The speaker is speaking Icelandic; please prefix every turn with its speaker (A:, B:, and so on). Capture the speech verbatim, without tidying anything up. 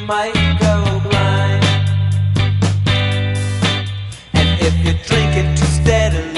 A: might go blind. And if you drink it too steadily,